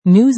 News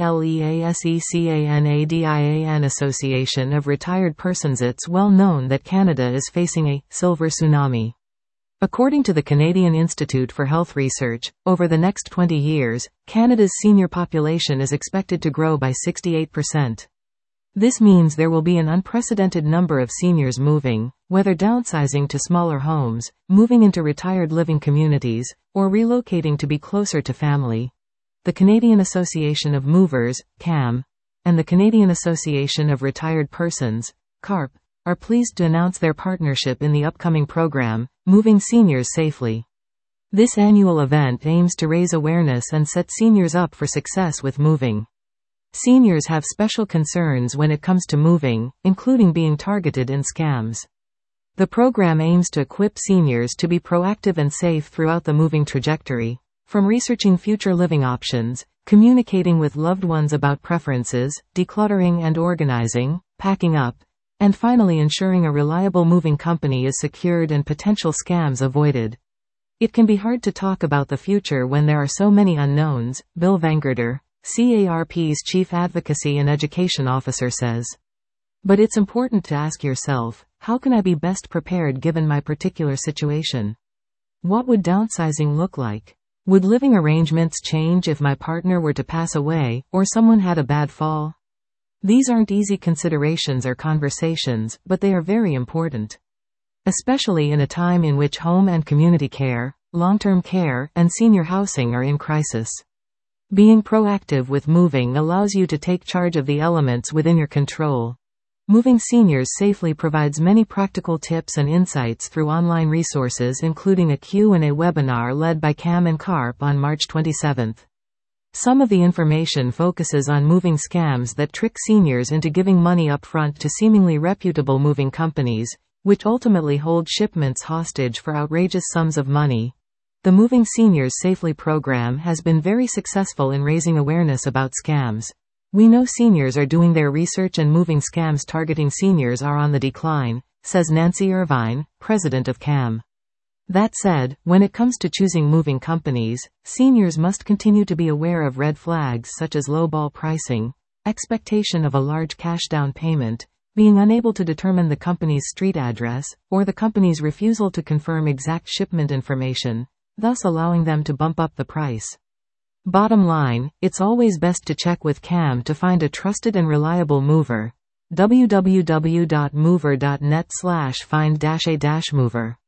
RELEASECANADIAN Association of Retired Persons. It's well known that Canada is facing a silver tsunami. According to the Canadian Institute for Health Research, over the next 20 years, Canada's senior population is expected to grow by 68%. This means there will be an unprecedented number of seniors moving, whether downsizing to smaller homes, moving into retired living communities, or relocating to be closer to family. The Canadian Association of Movers, CAM, and the Canadian Association of Retired Persons, CARP, are pleased to announce their partnership in the upcoming program, Moving Seniors Safely. This annual event aims to raise awareness and set seniors up for success with moving. Seniors have special concerns when it comes to moving, including being targeted in scams. The program aims to equip seniors to be proactive and safe throughout the moving trajectory. From researching future living options, communicating with loved ones about preferences, decluttering and organizing, packing up, and finally ensuring a reliable moving company is secured and potential scams avoided. It can be hard to talk about the future when there are so many unknowns, Bill Vangerder, CARP's Chief Advocacy and Education Officer says. But it's important to ask yourself, how can I be best prepared given my particular situation? What would downsizing look like? Would living arrangements change if my partner were to pass away, or someone had a bad fall? These aren't easy considerations or conversations, but they are very important. Especially in a time in which home and community care, long-term care, and senior housing are in crisis. Being proactive with moving allows you to take charge of the elements within your control. Moving Seniors Safely provides many practical tips and insights through online resources, including a Q&A webinar led by CAM and CARP on March 27. Some of the information focuses on moving scams that trick seniors into giving money up front to seemingly reputable moving companies, which ultimately hold shipments hostage for outrageous sums of money. The Moving Seniors Safely program has been very successful in raising awareness about scams. We know seniors are doing their research and moving scams targeting seniors are on the decline, says Nancy Irvine, president of CAM. That said, when it comes to choosing moving companies, seniors must continue to be aware of red flags such as lowball pricing, expectation of a large cash down payment, being unable to determine the company's street address, or the company's refusal to confirm exact shipment information, thus allowing them to bump up the price. Bottom line, it's always best to check with CAM to find a trusted and reliable mover. www.mover.net/find-a-mover